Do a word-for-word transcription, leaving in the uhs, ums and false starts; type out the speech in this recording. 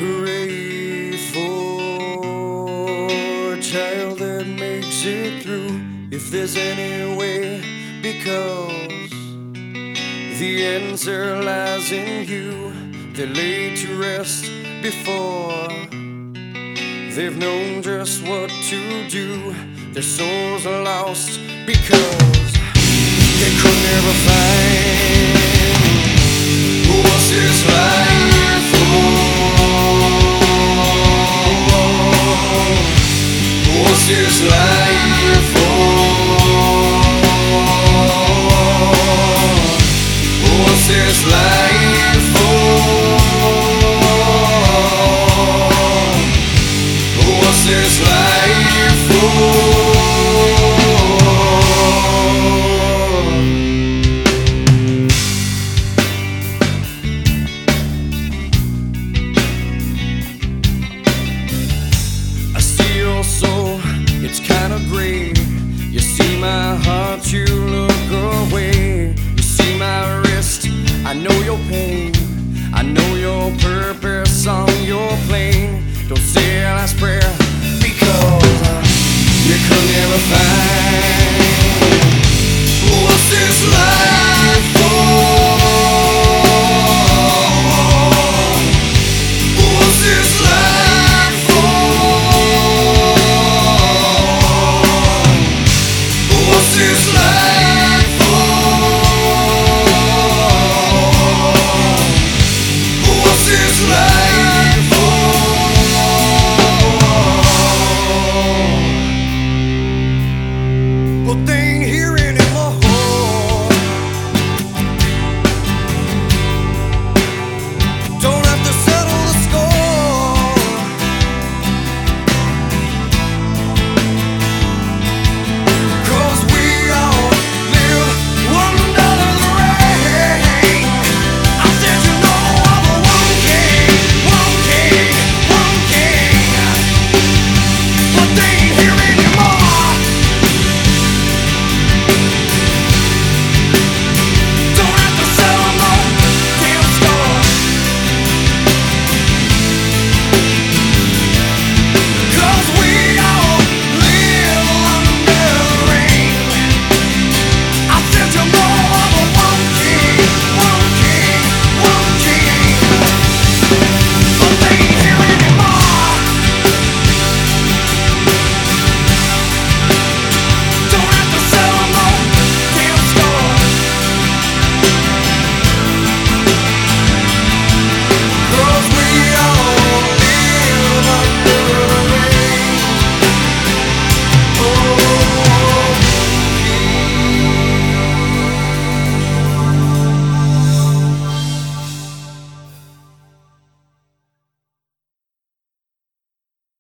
Hooray for a child that makes it through, if there's any way, because the answer lies in you. They're laid to rest before they've known just what to do. Their souls are lost because they could never find what's this life for. What's this life?